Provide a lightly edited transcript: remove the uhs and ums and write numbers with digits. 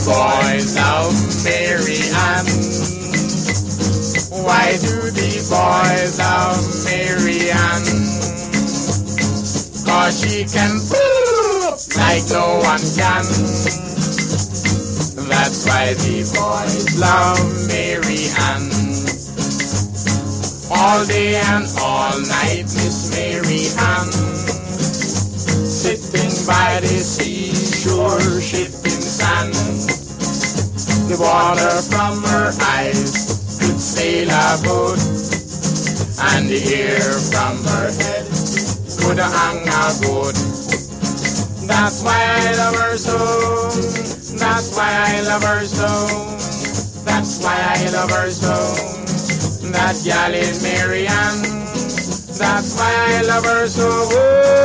boys love Mary Ann? Why do the boys love Mary Ann? 'Cause she can poop like no one can. That's why the boys love Mary Ann. All day and all night, Miss Mary Ann, sitting by the seashore, shipping sand. The water from her eyes could sail a boat, and the hair from her head could hang a goat. That's why I love her so. That's why I love her so. That's why I love her so. That gal is Mary Ann. That's why I love her so.